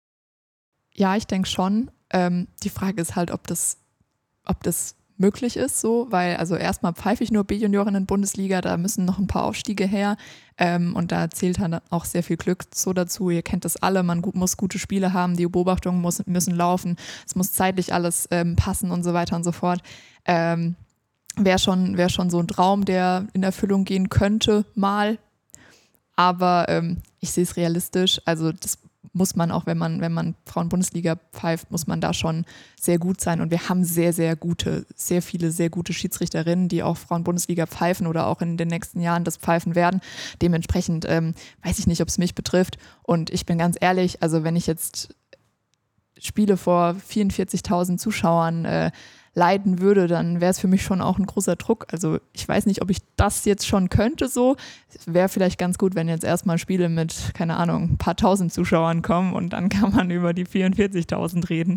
Ja, ich denke schon. Ähm, die Frage ist halt, ob das, ob das möglich ist so, weil also erstmal pfeife ich nur B-Juniorinnen-Bundesliga, da müssen noch ein paar Aufstiege her ähm, und da zählt dann auch sehr viel Glück so dazu. Ihr kennt das alle, man gut, muss gute Spiele haben, die Beobachtungen muss, müssen laufen, es muss zeitlich alles ähm, passen und so weiter und so fort. Ähm, wäre schon, wär schon so ein Traum, der in Erfüllung gehen könnte mal, aber ähm, ich sehe es realistisch, also das muss man auch, wenn man, wenn man Frauen-Bundesliga pfeift, muss man da schon sehr gut sein. Und wir haben sehr, sehr gute, sehr viele sehr gute Schiedsrichterinnen, die auch Frauen-Bundesliga pfeifen oder auch in den nächsten Jahren das pfeifen werden. Dementsprechend ähm, weiß ich nicht, ob es mich betrifft. Und ich bin ganz ehrlich, also wenn ich jetzt Spiele vor vierundvierzigtausend Zuschauern äh, leiden würde, dann wäre es für mich schon auch ein großer Druck. Also ich weiß nicht, ob ich das jetzt schon könnte so. Wäre vielleicht ganz gut, wenn jetzt erstmal Spiele mit, keine Ahnung, ein paar tausend Zuschauern kommen und dann kann man über die vierundvierzigtausend reden.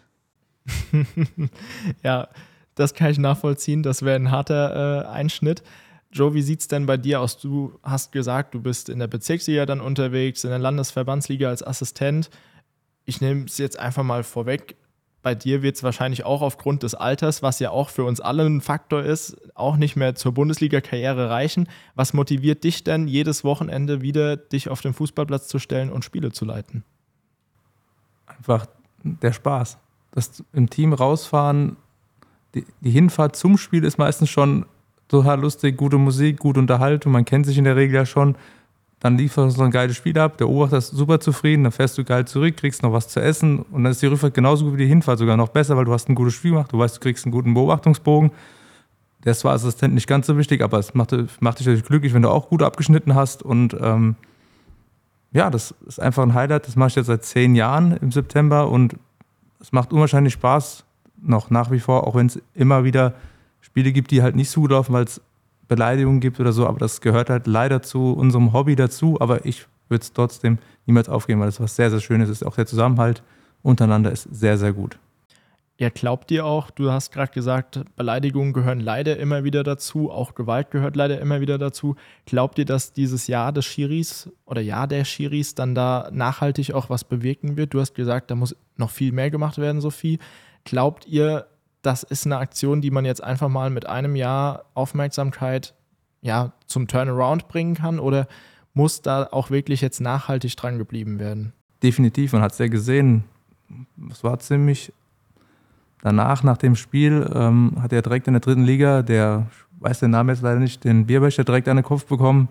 Ja, das kann ich nachvollziehen. Das wäre ein harter äh, Einschnitt. Joe, wie sieht es denn bei dir aus? Du hast gesagt, du bist in der Bezirksliga dann unterwegs, in der Landesverbandsliga als Assistent. Ich nehme es jetzt einfach mal vorweg. Bei dir wird es wahrscheinlich auch aufgrund des Alters, was ja auch für uns alle ein Faktor ist, auch nicht mehr zur Bundesliga-Karriere reichen. Was motiviert dich denn, jedes Wochenende wieder dich auf den Fußballplatz zu stellen und Spiele zu leiten? Einfach der Spaß. Das im Team rausfahren, die, die Hinfahrt zum Spiel ist meistens schon total lustig, gute Musik, gute Unterhaltung, man kennt sich in der Regel ja schon. Dann lieferst du so ein geiles Spiel ab, der Beobachter ist super zufrieden, dann fährst du geil zurück, kriegst noch was zu essen und dann ist die Rückfahrt genauso gut wie die Hinfahrt, sogar noch besser, weil du hast ein gutes Spiel gemacht, du weißt, du kriegst einen guten Beobachtungsbogen. Der ist zwar als Assistent nicht ganz so wichtig, aber es macht, macht dich natürlich glücklich, wenn du auch gut abgeschnitten hast und ähm, ja, das ist einfach ein Highlight, das mache ich jetzt seit zehn Jahren im September und es macht unwahrscheinlich Spaß, noch nach wie vor, auch wenn es immer wieder Spiele gibt, die halt nicht so gut laufen, weil es Beleidigungen gibt oder so, aber das gehört halt leider zu unserem Hobby dazu, aber ich würde es trotzdem niemals aufgeben, weil das was sehr, sehr Schönes ist. Auch der Zusammenhalt untereinander ist sehr, sehr gut. Ja, glaubt ihr auch, du hast gerade gesagt, Beleidigungen gehören leider immer wieder dazu, auch Gewalt gehört leider immer wieder dazu. Glaubt ihr, dass dieses Jahr des Schiris oder Jahr der Schiris dann da nachhaltig auch was bewirken wird? Du hast gesagt, da muss noch viel mehr gemacht werden, Sophie. Glaubt ihr, das ist eine Aktion, die man jetzt einfach mal mit einem Jahr Aufmerksamkeit ja, zum Turnaround bringen kann? Oder muss da auch wirklich jetzt nachhaltig dran geblieben werden? Definitiv, man hat es ja gesehen. Es war ziemlich danach, nach dem Spiel, ähm, hat er direkt in der dritten Liga, der, weiß den Namen jetzt leider nicht, den Bierbecher direkt an den Kopf bekommen.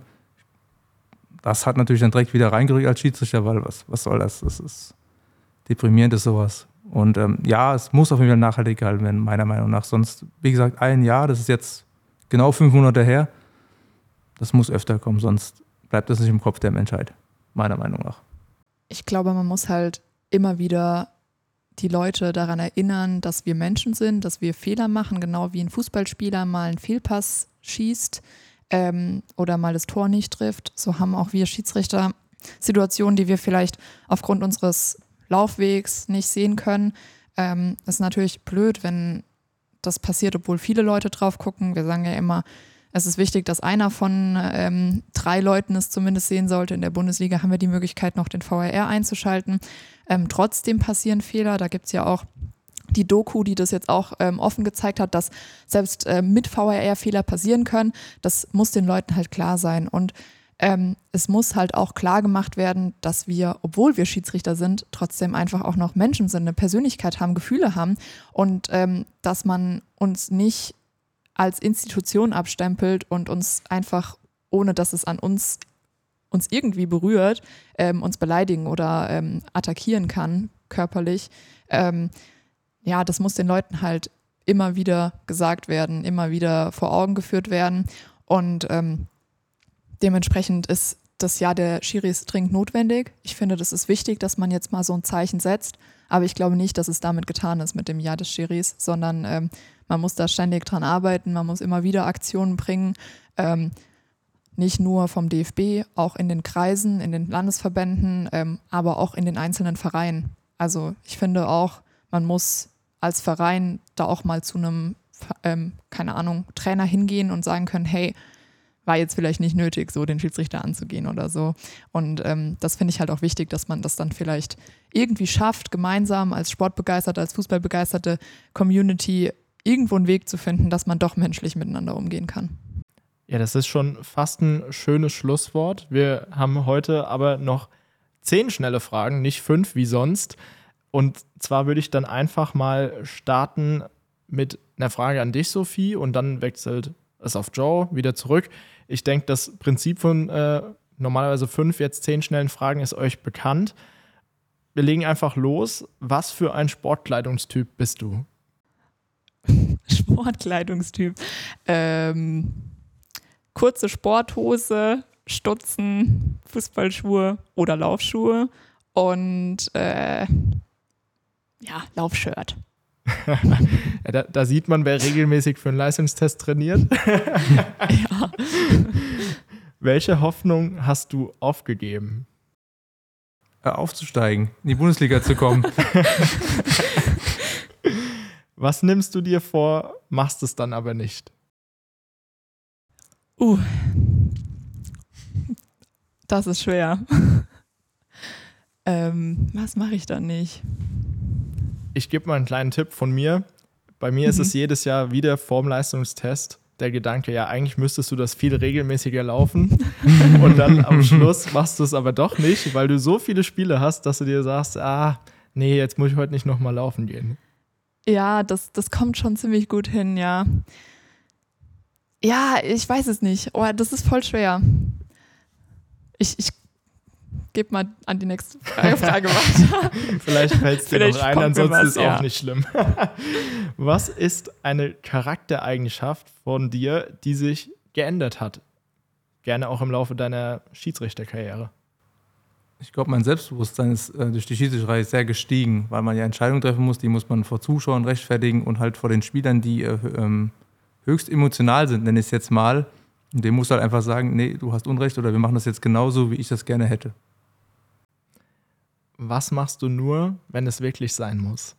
Das hat natürlich dann direkt wieder reingerückt als Schiedsrichter, weil was, was soll das? Das ist deprimierend, ist sowas. Und ähm, ja, es muss auf jeden Fall nachhaltig gehalten werden, meiner Meinung nach. Sonst, wie gesagt, ein Jahr, das ist jetzt genau fünf Monate her. Das muss öfter kommen, sonst bleibt das nicht im Kopf der Menschheit, meiner Meinung nach. Ich glaube, man muss halt immer wieder die Leute daran erinnern, dass wir Menschen sind, dass wir Fehler machen, genau wie ein Fußballspieler mal einen Fehlpass schießt ähm, oder mal das Tor nicht trifft. So haben auch wir Schiedsrichter Situationen, die wir vielleicht aufgrund unseres Laufwegs nicht sehen können. Ähm, das ist natürlich blöd, wenn das passiert, obwohl viele Leute drauf gucken. Wir sagen ja immer, es ist wichtig, dass einer von ähm, drei Leuten es zumindest sehen sollte. In der Bundesliga haben wir die Möglichkeit, noch den V A R einzuschalten. Ähm, trotzdem passieren Fehler. Da gibt es ja auch die Doku, die das jetzt auch ähm, offen gezeigt hat, dass selbst äh, mit V A R Fehler passieren können. Das muss den Leuten halt klar sein. Und Ähm, es muss halt auch klar gemacht werden, dass wir, obwohl wir Schiedsrichter sind, trotzdem einfach auch noch Menschen sind, eine Persönlichkeit haben, Gefühle haben und ähm, dass man uns nicht als Institution abstempelt und uns einfach, ohne dass es an uns, uns irgendwie berührt, ähm, uns beleidigen oder ähm, attackieren kann, körperlich. Ähm, ja, das muss den Leuten halt immer wieder gesagt werden, immer wieder vor Augen geführt werden und ähm, dementsprechend ist das Jahr der Schiris dringend notwendig. Ich finde, das ist wichtig, dass man jetzt mal so ein Zeichen setzt. Aber ich glaube nicht, dass es damit getan ist mit dem Jahr des Schiris, sondern ähm, man muss da ständig dran arbeiten. Man muss immer wieder Aktionen bringen. Ähm, nicht nur vom D F B, auch in den Kreisen, in den Landesverbänden, ähm, aber auch in den einzelnen Vereinen. Also ich finde auch, man muss als Verein da auch mal zu einem, ähm, keine Ahnung, Trainer hingehen und sagen können, hey, war jetzt vielleicht nicht nötig, so den Schiedsrichter anzugehen oder so. Und ähm, das finde ich halt auch wichtig, dass man das dann vielleicht irgendwie schafft, gemeinsam als sportbegeisterte, als fußballbegeisterte Community irgendwo einen Weg zu finden, dass man doch menschlich miteinander umgehen kann. Ja, das ist schon fast ein schönes Schlusswort. Wir haben heute aber noch zehn schnelle Fragen, nicht fünf wie sonst. Und zwar würde ich dann einfach mal starten mit einer Frage an dich, Sophie, und dann wechselt es auf Joe wieder zurück. Ich denke, das Prinzip von äh, normalerweise fünf, jetzt zehn schnellen Fragen ist euch bekannt. wir legen einfach los. Was für ein Sportkleidungstyp bist du? Sportkleidungstyp. Ähm, kurze Sporthose, Stutzen, Fußballschuhe oder Laufschuhe und äh, ja, Laufshirt. Ja, da, da sieht man, wer regelmäßig für einen Leistungstest trainiert. Ja. Welche Hoffnung hast du aufgegeben? Äh, aufzusteigen, in die Bundesliga zu kommen. Was nimmst du dir vor, machst es dann aber nicht? Uh, das ist schwer. ähm, was mache ich dann nicht? Ich gebe mal einen kleinen Tipp von mir. Bei mir mhm. ist es jedes Jahr wieder vorm Leistungstest der Gedanke, ja, eigentlich müsstest du das viel regelmäßiger laufen. Und dann am Schluss machst du es aber doch nicht, weil du so viele Spiele hast, dass du dir sagst, ah, nee, jetzt muss ich heute nicht nochmal laufen gehen. Ja, das, das kommt schon ziemlich gut hin, ja. Ja, ich weiß es nicht. Oh, das ist voll schwer. Ich, ich gebe mal an die nächste Frage, Frage weiter. Vielleicht fällt es dir Vielleicht noch ein, kommt mir ansonsten was, ist auch ja. nicht schlimm. Was ist eine Charaktereigenschaft von dir, die sich geändert hat? Gerne auch im Laufe deiner Schiedsrichterkarriere. Ich glaube, mein Selbstbewusstsein ist äh, durch die Schiedsrichterei sehr gestiegen, weil man ja Entscheidungen treffen muss, die muss man vor Zuschauern rechtfertigen und halt vor den Spielern, die äh, ähm, höchst emotional sind, nenne ich es jetzt mal. Und dem musst du halt einfach sagen, nee, du hast Unrecht oder wir machen das jetzt genauso, wie ich das gerne hätte. Was machst du nur, wenn es wirklich sein muss?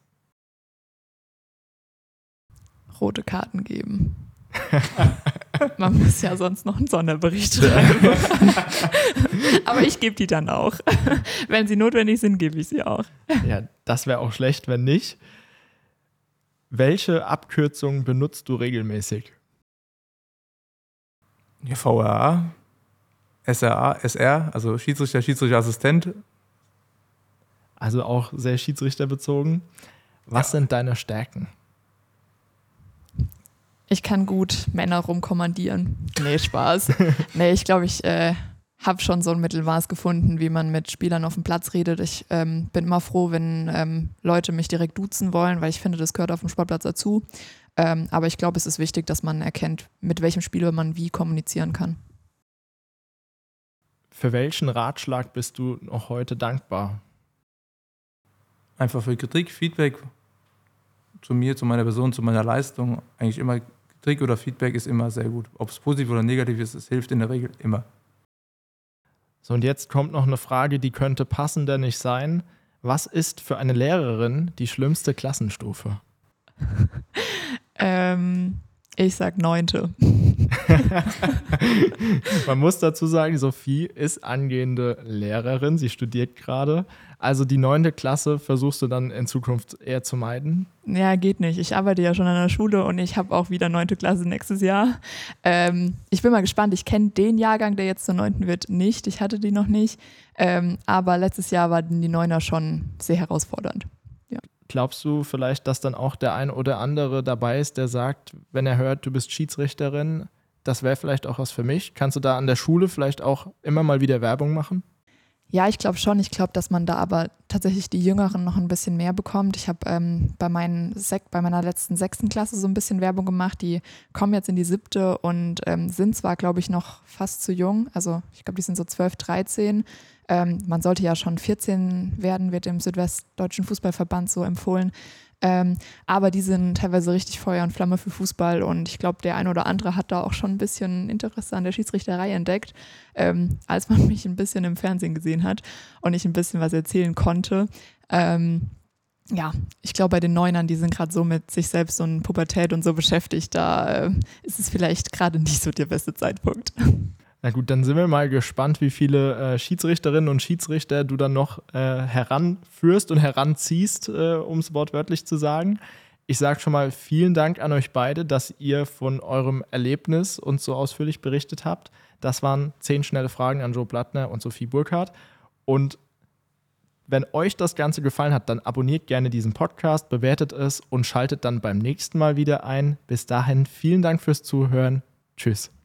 Rote Karten geben. Man muss ja sonst noch einen Sonderbericht schreiben. Aber ich gebe die dann auch. Wenn sie notwendig sind, gebe ich sie auch. Ja, das wäre auch schlecht, wenn nicht. Welche Abkürzungen benutzt du regelmäßig? Ja, V R A, S R A, S R, also Schiedsrichter, Schiedsrichterassistent. Also auch sehr schiedsrichterbezogen. Was ja. sind deine Stärken? Ich kann gut Männer rumkommandieren. Nee, Spaß. Nee, ich glaube, ich äh, habe schon so ein Mittelmaß gefunden, wie man mit Spielern auf dem Platz redet. Ich ähm, bin immer froh, wenn ähm, Leute mich direkt duzen wollen, weil ich finde, das gehört auf dem Sportplatz dazu. Ähm, aber ich glaube, es ist wichtig, dass man erkennt, mit welchem Spieler man wie kommunizieren kann. Für welchen Ratschlag bist du noch heute dankbar? Einfach für Kritik, Feedback zu mir, zu meiner Person, zu meiner Leistung. Eigentlich immer Kritik oder Feedback ist immer sehr gut. Ob es positiv oder negativ ist, es hilft in der Regel immer. So, und jetzt kommt noch eine Frage, die könnte passender nicht sein. Was ist für eine Lehrerin die schlimmste Klassenstufe? ähm, ich sag neunte. Man muss dazu sagen, Sophie ist angehende Lehrerin, sie studiert gerade. Also die neunte Klasse versuchst du dann in Zukunft eher zu meiden? Ja, geht nicht. Ich arbeite ja schon an der Schule und ich habe auch wieder neunte Klasse nächstes Jahr. Ähm, ich bin mal gespannt. Ich kenne den Jahrgang, der jetzt zur neunten wird, nicht. Ich hatte die noch nicht. Ähm, aber letztes Jahr waren die Neuner schon sehr herausfordernd. Ja. Glaubst du vielleicht, dass dann auch der ein oder andere dabei ist, der sagt, wenn er hört, du bist Schiedsrichterin, das wäre vielleicht auch was für mich? Kannst du da an der Schule vielleicht auch immer mal wieder Werbung machen? Ja, ich glaube schon. Ich glaube, dass man da aber tatsächlich die Jüngeren noch ein bisschen mehr bekommt. Ich habe ähm, bei, meinen Sek- bei meiner letzten sechsten Klasse so ein bisschen Werbung gemacht. Die kommen jetzt in die siebte und ähm, sind zwar, glaube ich, noch fast zu jung. Also ich glaube, die sind so zwölf, dreizehn. Ähm, man sollte ja schon vierzehn werden, wird im Südwestdeutschen Fußballverband so empfohlen. Ähm, aber die sind teilweise richtig Feuer und Flamme für Fußball und ich glaube, der ein oder andere hat da auch schon ein bisschen Interesse an der Schiedsrichterei entdeckt, ähm, als man mich ein bisschen im Fernsehen gesehen hat und ich ein bisschen was erzählen konnte. Ähm, ja, ich glaube, bei den Neunern, die sind gerade so mit sich selbst und Pubertät und so beschäftigt, da äh, ist es vielleicht gerade nicht so der beste Zeitpunkt. Na gut, dann sind wir mal gespannt, wie viele äh, Schiedsrichterinnen und Schiedsrichter du dann noch äh, heranführst und heranziehst, äh, um es wortwörtlich zu sagen. Ich sage schon mal vielen Dank an euch beide, dass ihr von eurem Erlebnis uns so ausführlich berichtet habt. Das waren zehn schnelle Fragen an Joe Blattner und Sophie Burkhardt. Und wenn euch das Ganze gefallen hat, dann abonniert gerne diesen Podcast, bewertet es und schaltet dann beim nächsten Mal wieder ein. Bis dahin, vielen Dank fürs Zuhören. Tschüss.